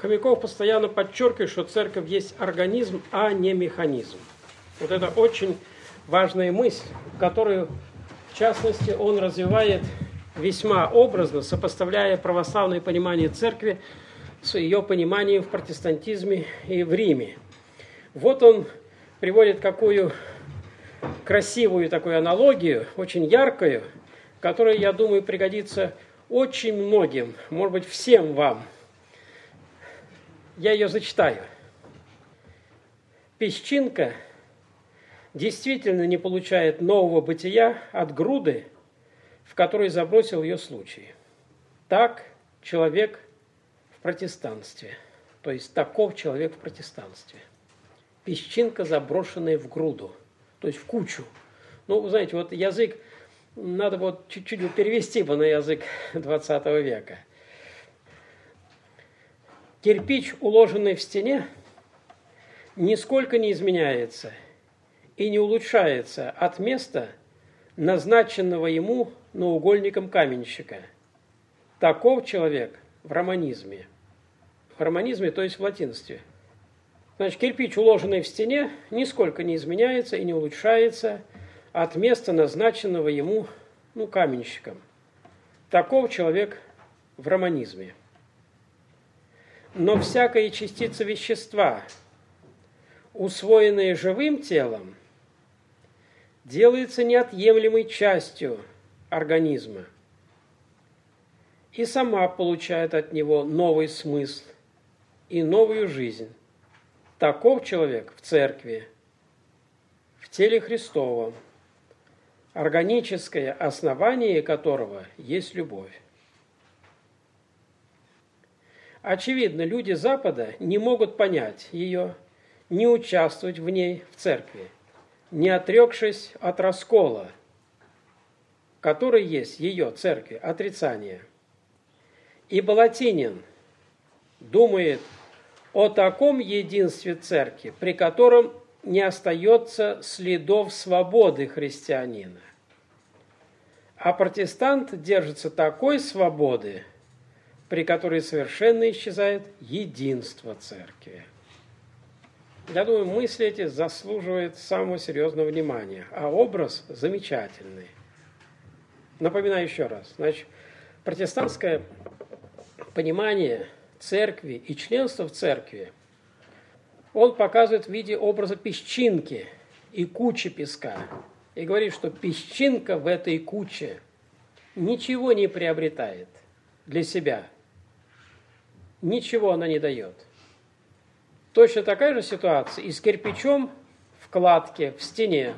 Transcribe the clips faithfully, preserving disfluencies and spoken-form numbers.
Хомяков постоянно подчеркивает, что церковь есть организм, а не механизм. Вот это очень важная мысль, которую, в частности, он развивает весьма образно, сопоставляя православное понимание церкви с ее пониманием в протестантизме и в Риме. Вот он приводит какую красивую такую аналогию, очень яркую, которая, я думаю, пригодится очень многим, может быть, всем вам. Я ее зачитаю. Песчинка действительно не получает нового бытия от груды, в которой забросил ее случай. Так человек в протестанстве, то есть таков человек в протестанстве. Песчинка, заброшенная в груду, то есть в кучу. Ну, вы знаете, вот язык, надо вот чуть-чуть перевести бы на язык двадцатого века. Кирпич, уложенный в стене, нисколько не изменяется и не улучшается от места, назначенного ему наугольником каменщика. Таков человек в романизме. В романизме, то есть в латинстве. Значит, кирпич, уложенный в стене, нисколько не изменяется и не улучшается от места, назначенного ему, ну, каменщиком. Таков человек в романизме. Но всякая частица вещества, усвоенная живым телом, делается неотъемлемой частью организма и сама получает от него новый смысл и новую жизнь. Таков человек в церкви, в теле Христовом, органическое основание которого есть любовь. Очевидно, люди Запада не могут понять ее, не участвовать в ней в церкви, не отрекшись от раскола, который есть ее церкви, отрицание. Ибо латинин думает о таком единстве церкви, при котором не остается следов свободы христианина. А протестант держится такой свободы, при которой совершенно исчезает единство церкви. Я думаю, мысли эти заслуживают самого серьезного внимания, а образ замечательный. Напоминаю еще раз, значит, протестантское понимание церкви и членства в церкви он показывает в виде образа песчинки и кучи песка. И говорит, что песчинка в этой куче ничего не приобретает для себя. Ничего она не дает. Точно такая же ситуация и с кирпичом в кладке, в стене.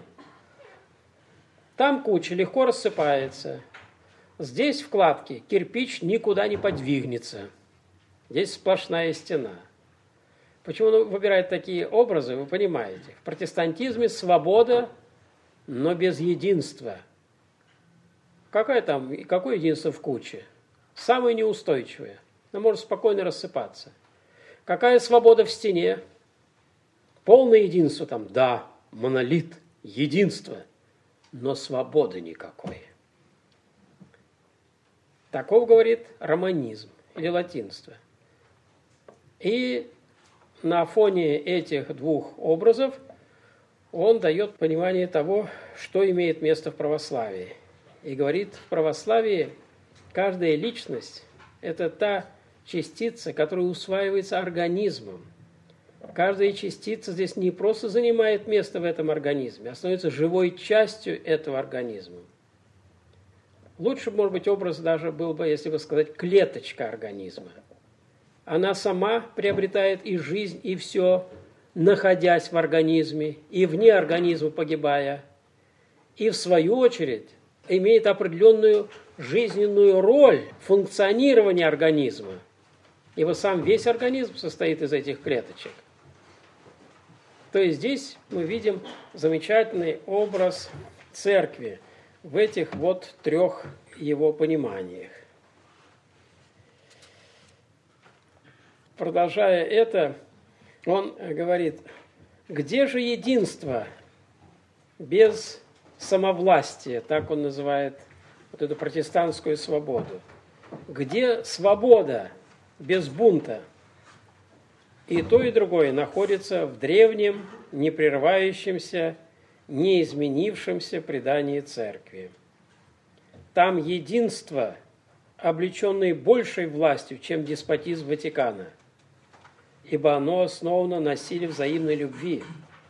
Там куча легко рассыпается. Здесь в кладке кирпич никуда не подвигнется. Здесь сплошная стена. Почему он выбирает такие образы, вы понимаете. В протестантизме свобода, но без единства. Какое там, какое единство в куче? Самое неустойчивое. Оно может спокойно рассыпаться. Какая свобода в стене? Полное единство там, да, монолит, единство, но свободы никакой. Таков, говорит, романизм или латинство. И на фоне этих двух образов он дает понимание того, что имеет место в православии. И говорит, в православии каждая личность – это та частица, которая усваивается организмом. Каждая частица здесь не просто занимает место в этом организме, а становится живой частью этого организма. Лучше, может быть, образ даже был бы, если бы сказать, клеточка организма. Она сама приобретает и жизнь, и все, находясь в организме, и вне организма погибая. И, в свою очередь, имеет определенную жизненную роль функционирования организма. Ибо сам весь организм состоит из этих клеточек. То есть здесь мы видим замечательный образ церкви в этих вот трех его пониманиях. Продолжая это, он говорит, где же единство без самовластия, так он называет вот эту протестантскую свободу. Где свобода без бунта? И то, и другое находится в древнем, непрерывающемся, неизменившемся предании Церкви. Там единство, облеченное большей властью, чем деспотизм Ватикана, ибо оно основано на силе взаимной любви.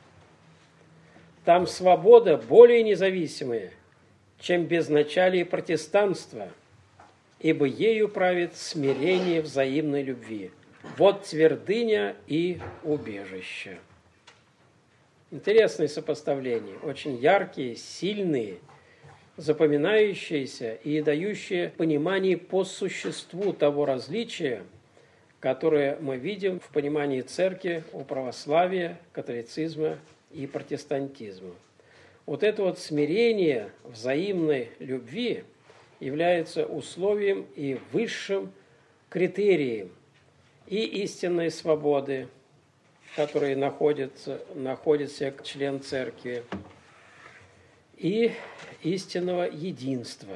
Там свобода более независимая, чем безначалие протестанства, ибо ею правит смирение взаимной любви. Вот твердыня и убежище. Интересные сопоставления, очень яркие, сильные, запоминающиеся и дающие понимание по существу того различия, которое мы видим в понимании Церкви у православия, католицизма и протестантизма. Вот это вот смирение взаимной любви является условием и высшим критерием и истинной свободы, которые находятся, находится член Церкви, и истинного единства.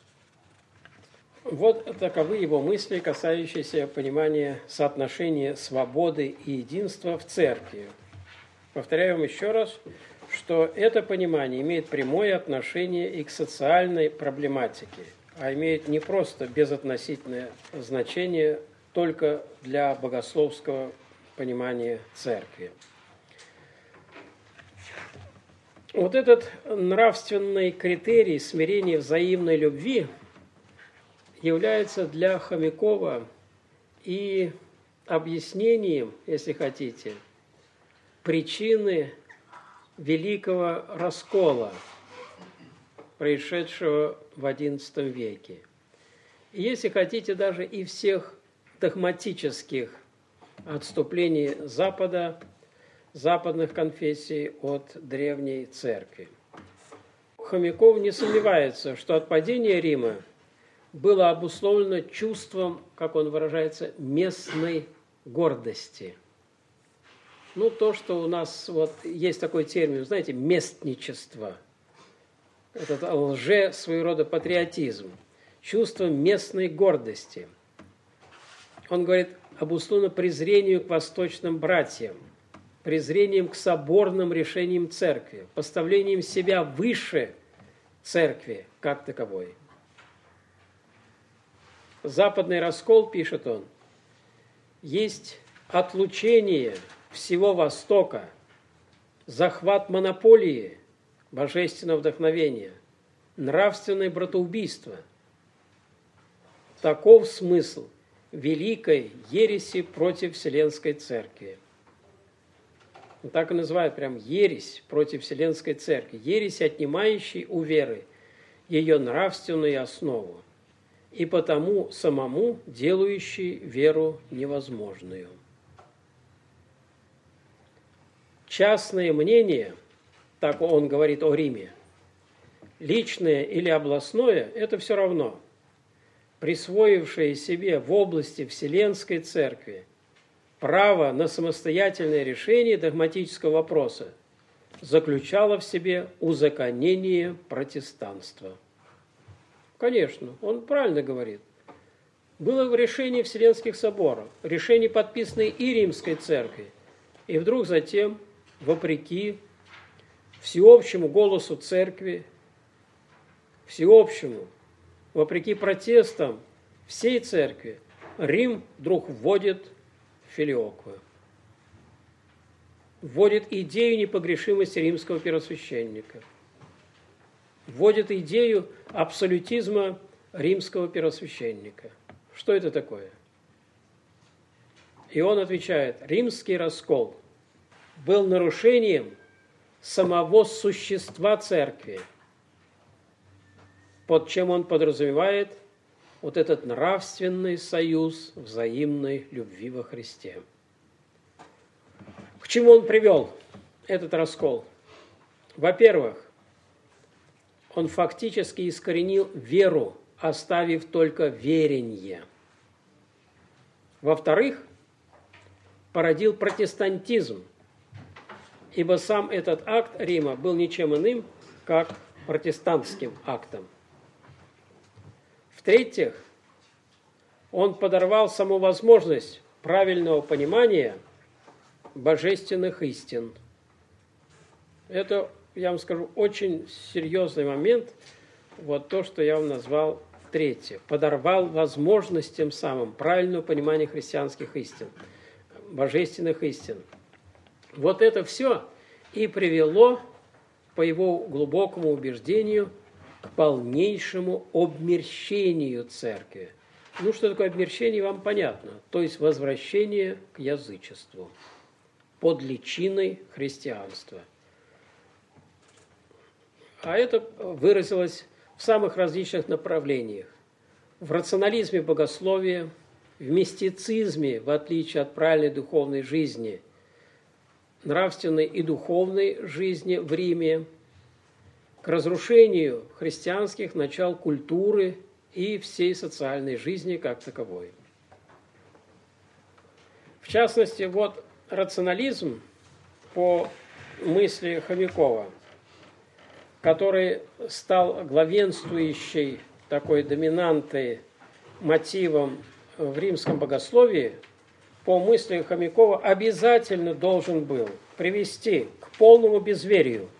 Вот таковы его мысли, касающиеся понимания соотношения свободы и единства в Церкви. Повторяю вам еще раз, что это понимание имеет прямое отношение и к социальной проблематике, а имеет не просто безотносительное значение только для богословского понимания Церкви. Вот этот нравственный критерий смирения взаимной любви является для Хомякова и объяснением, если хотите, причины великого раскола, происшедшего в одиннадцатом веке. И, если хотите, даже и всех догматических отступлений Запада, западных конфессий от Древней Церкви. Хомяков не сомневается, что отпадение Рима было обусловлено чувством, как он выражается, местной гордости. Ну, то, что у нас вот есть такой термин, знаете, местничество. Этот лже, своего рода патриотизм. Чувство местной гордости. Он говорит, обусловлено презрению к восточным братьям, презрением к соборным решениям Церкви, поставлением себя выше Церкви как таковой. Западный раскол, пишет он, есть отлучение всего Востока, захват монополии божественного вдохновения, нравственное братоубийство. Таков смысл великой ереси против Вселенской Церкви. Так и называют прям ересь против Вселенской Церкви. Ересь, отнимающей у веры ее нравственную основу, и потому самому делающий веру невозможную. Частное мнение, так он говорит о Риме, личное или областное – это все равно. Присвоившее себе в области Вселенской Церкви право на самостоятельное решение догматического вопроса заключало в себе узаконение протестанства. Конечно, он правильно говорит. Было решение Вселенских соборов, решение, подписанное и Римской Церкви, и вдруг затем, вопреки всеобщему голосу Церкви, всеобщему, вопреки протестам всей Церкви, Рим вдруг вводит филиоквию. Вводит идею непогрешимости римского первосвященника. Вводит идею абсолютизма римского первосвященника. Что это такое? И он отвечает, римский раскол был нарушением самого существа Церкви, под чем он подразумевает вот этот нравственный союз взаимной любви во Христе. К чему он привел этот раскол? Во-первых, он фактически искоренил веру, оставив только веренье. Во-вторых, породил протестантизм, ибо сам этот акт Рима был ничем иным, как протестантским актом. В-третьих, он подорвал саму возможность правильного понимания божественных истин. Это, я вам скажу, очень серьезный момент, вот то, что я вам назвал третье. Подорвал возможность тем самым правильного понимания христианских истин, божественных истин. Вот это все и привело, по его глубокому убеждению, к полнейшему обмерщению церкви. Ну, что такое обмерщение, вам понятно. То есть возвращение к язычеству под личиной христианства. А это выразилось в самых различных направлениях. В рационализме богословия, в мистицизме, в отличие от правильной духовной жизни, нравственной и духовной жизни в Риме, к разрушению христианских начал культуры и всей социальной жизни как таковой. В частности, вот рационализм по мысли Хомякова, который стал главенствующей такой доминантой мотивом в римском богословии, по мысли Хомякова обязательно должен был привести к полному безверию,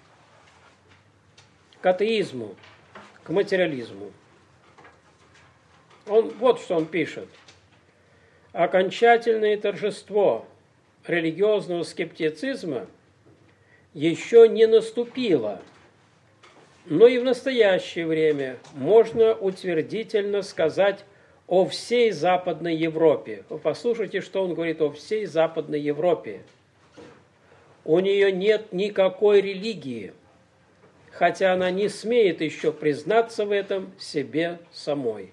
к атеизму, к материализму. Он, вот что он пишет. Окончательное торжество религиозного скептицизма еще не наступило, но и в настоящее время можно утвердительно сказать о всей Западной Европе. Вы послушайте, что он говорит о всей Западной Европе. У нее нет никакой религии, хотя она не смеет еще признаться в этом себе самой.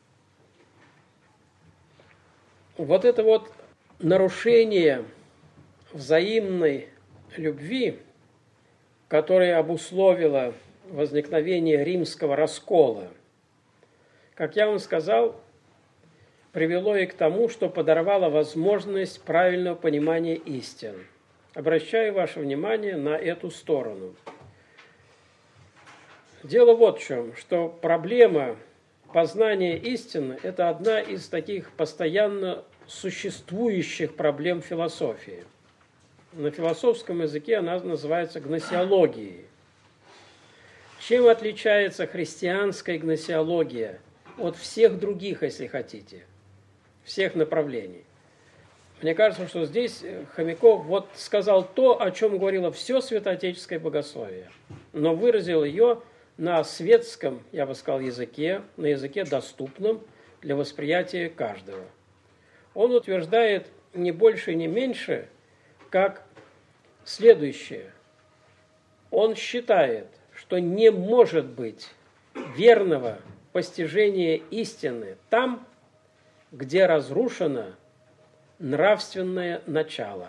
Вот это вот нарушение взаимной любви, которое обусловило возникновение римского раскола, как я вам сказал, привело и к тому, что подорвало возможность правильного понимания истин. Обращаю ваше внимание на эту сторону. Дело вот в чем, что проблема познания истины – это одна из таких постоянно существующих проблем философии. На философском языке она называется гносеологией. Чем отличается христианская гносеология от всех других, если хотите, всех направлений? Мне кажется, что здесь Хомяков вот сказал то, о чем говорило все святоотеческое богословие, но выразил ее на светском, я бы сказал, языке, на языке доступном для восприятия каждого. Он утверждает не больше, не меньше, как следующее. Он считает, что не может быть верного постижения истины там, где разрушено нравственное начало.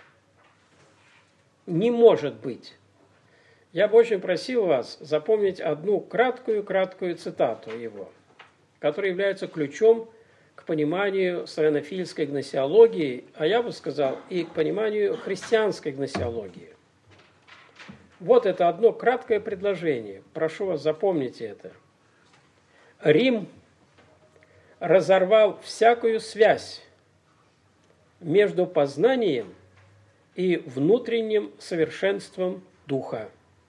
Не может быть. Я бы очень просил вас запомнить одну краткую-краткую цитату его, которая является ключом к пониманию славянофильской гносеологии, а я бы сказал, и к пониманию христианской гносеологии. Вот это одно краткое предложение. Прошу вас, запомните это. Рим разорвал всякую связь между познанием и внутренним совершенством духа.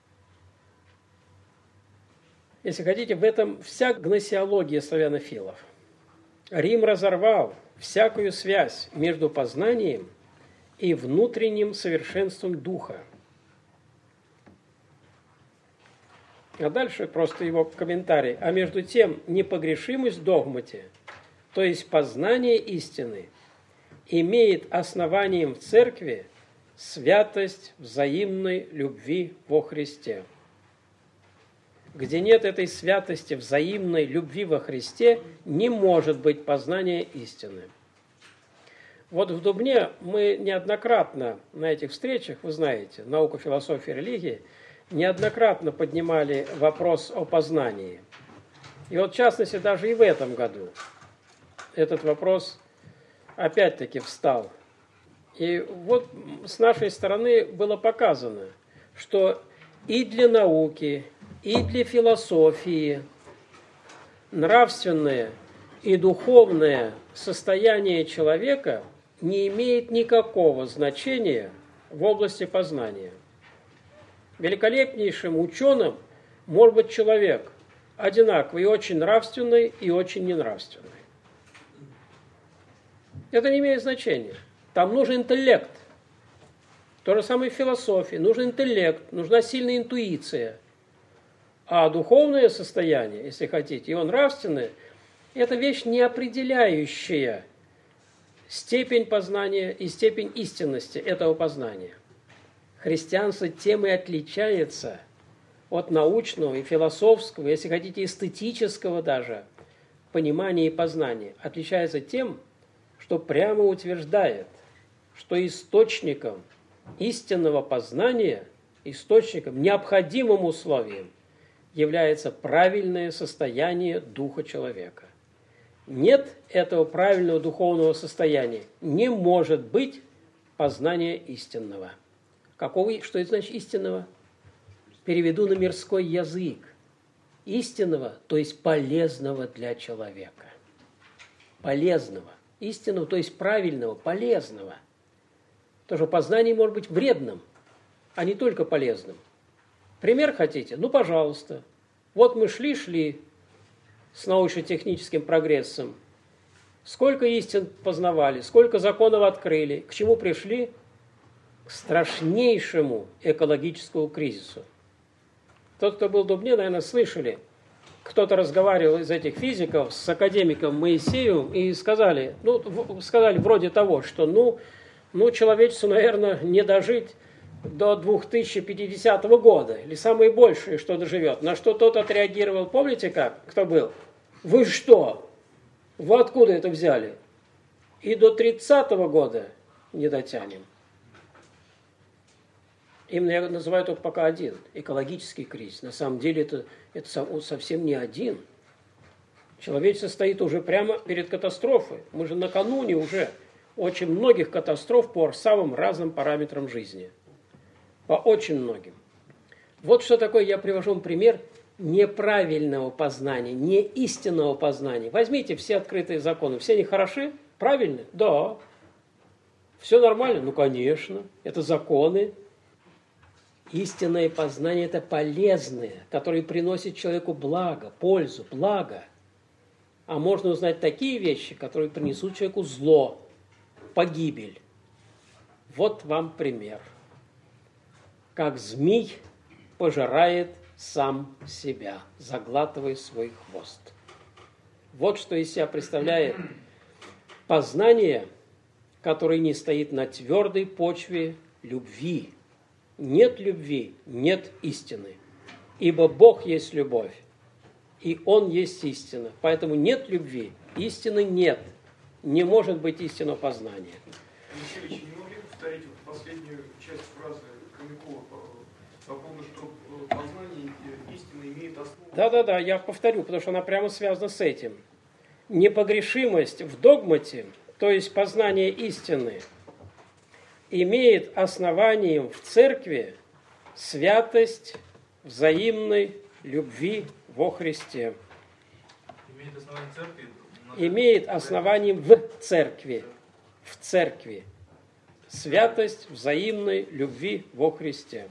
Если хотите, в этом вся гносеология славянофилов. Рим разорвал всякую связь между познанием и внутренним совершенством духа. А дальше просто его комментарий. А между тем, непогрешимость в догмате, то есть познание истины, имеет основанием в церкви святость взаимной любви во Христе. Где нет этой святости взаимной любви во Христе, не может быть познания истины. Вот в Дубне мы неоднократно на этих встречах, вы знаете, наука, философия, религия, неоднократно поднимали вопрос о познании. И вот в частности даже и в этом году этот вопрос опять-таки встал. И вот с нашей стороны было показано, что и для науки, и для философии нравственное и духовное состояние человека не имеет никакого значения в области познания. Великолепнейшим ученым может быть человек одинаковый, и очень нравственный, и очень ненравственный. Это не имеет значения. Там нужен интеллект. То же самое в философии. Нужен интеллект, нужна сильная интуиция. А духовное состояние, если хотите, и нравственное, это вещь, не определяющая степень познания и степень истинности этого познания. Христианство тем и отличается от научного и философского, если хотите, эстетического даже понимания и познания. Отличается тем, что прямо утверждает, что источником истинного познания, источником, необходимым условием является правильное состояние духа человека. Нет этого правильного духовного состояния, не может быть познания истинного. Какого, что это значит истинного? Переведу на мирской язык. Истинного, то есть полезного для человека. Полезного. Истинного, то есть правильного, полезного. Потому что познание может быть вредным, а не только полезным. Пример хотите? Ну, пожалуйста. Вот мы шли-шли с научно-техническим прогрессом. Сколько истин познавали, сколько законов открыли. К чему пришли? К страшнейшему экологическому кризису. Тот, кто был в Дубне, наверное, слышали. Кто-то разговаривал из этих физиков с академиком Моисеевым и сказали, ну, сказали вроде того, что ну, ну человечеству, наверное, не дожить до две тысячи пятидесятого года, или самое большее, что доживет. На что тот отреагировал, помните как? Кто был? Вы что? Вы откуда это взяли? И до тридцатого года не дотянем. Именно я называю только пока один, экологический кризис. На самом деле это, это совсем не один. Человечество стоит уже прямо перед катастрофой. Мы же накануне уже очень многих катастроф по самым разным параметрам жизни. По очень многим. Вот что такое, я привожу вам пример неправильного познания, не истинного познания. Возьмите все открытые законы. Все они хороши? Правильны? Да. Все нормально? Ну, конечно. Это законы. Истинное познание – это полезное, которое приносит человеку благо, пользу, благо. А можно узнать такие вещи, которые принесут человеку зло, погибель. Вот вам пример. Как змей пожирает сам себя, заглатывая свой хвост. Вот что из себя представляет познание, которое не стоит на твердой почве любви. Нет любви, нет истины. Ибо Бог есть любовь, и Он есть истина. Поэтому нет любви, истины нет. Не может быть истинного познания. Алексей Ильич, не могли бы повторить вот последнюю часть фразы Хомякова по поводу, что познание истины имеет основу? Да-да-да, я повторю, потому что она прямо связана с этим. Непогрешимость в догмате, то есть познание истины, имеет основанием в церкви святость взаимной любви во Христе. Имеет основание в церкви? Имеет основанием в церкви. В церкви. Святость взаимной любви во Христе.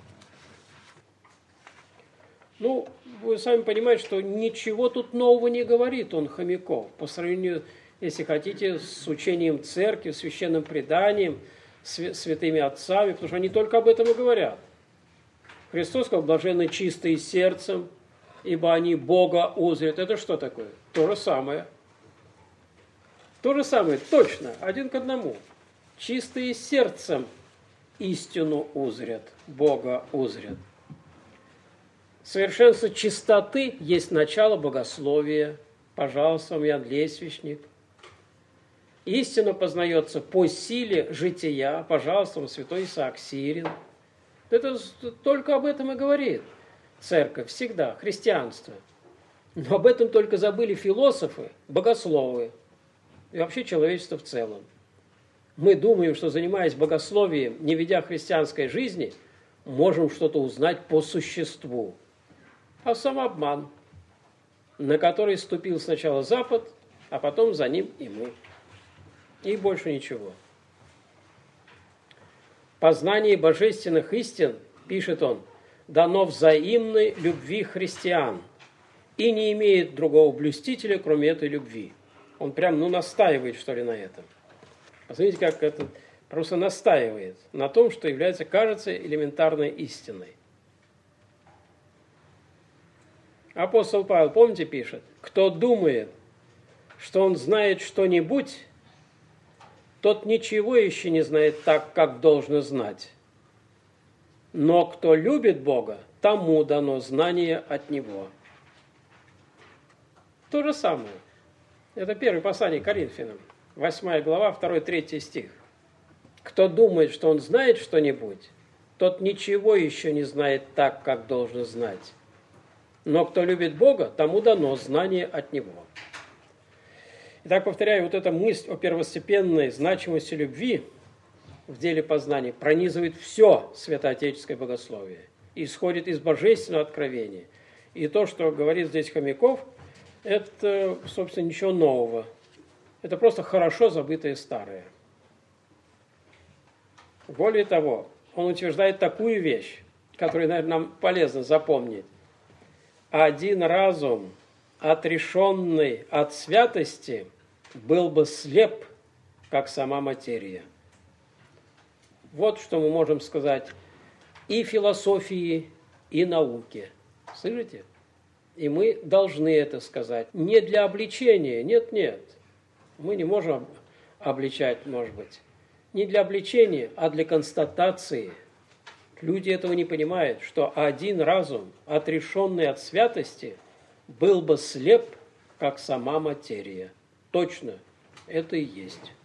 Ну, вы сами понимаете, что ничего тут нового не говорит он, Хомяков, по сравнению, если хотите, с учением церкви, священным преданием, святыми отцами, потому что они только об этом и говорят. Христос сказал, блаженны чистые сердцем, ибо они Бога узрят. Это что такое? То же самое. То же самое, точно, один к одному. Чистые сердцем истину узрят, Бога узрят. Совершенство чистоты есть начало богословия. Пожалуйста, Ян Лесвичник. Истина познается по силе жития. Пожалуйста, святой Исаак Сирин. Это только об этом и говорит церковь всегда, христианство. Но об этом только забыли философы, богословы и вообще человечество в целом. Мы думаем, что, занимаясь богословием, не ведя христианской жизни, можем что-то узнать по существу. А самообман, на который ступил сначала Запад, а потом за ним и мы. И больше ничего. познание божественных истин, пишет он, дано взаимной любви христиан и не имеет другого блюстителя, кроме этой любви. Он прям, ну, настаивает, что ли, на этом. Посмотрите, как это просто настаивает на том, что является, кажется, элементарной истиной. Апостол Павел, помните, пишет, кто думает, что он знает что-нибудь, тот ничего еще не знает так, как должно знать. Но кто любит Бога, тому дано знание от Него. То же самое. Это первое послание к Коринфянам, восьмая глава, второй-третий стих. Кто думает, что он знает что-нибудь, тот ничего еще не знает так, как должен знать. Но кто любит Бога, тому дано знание от Него. Итак, повторяю, вот эта мысль о первостепенной значимости любви в деле познания пронизывает все святоотеческое богословие, исходит из божественного откровения. И то, что говорит здесь Хомяков, это, собственно, ничего нового. Это просто хорошо забытое старое. Более того, он утверждает такую вещь, которую, наверное, нам полезно запомнить. Один разум, отрешенный от святости, был бы слеп, как сама материя. Вот что мы можем сказать и философии, и науке. Слышите? И мы должны это сказать. Не для обличения, нет-нет. Мы не можем обличать, может быть. Не для обличения, а для констатации. Люди этого не понимают, что один разум, отрешенный от святости, был бы слеп, как сама материя. Точно, это и есть.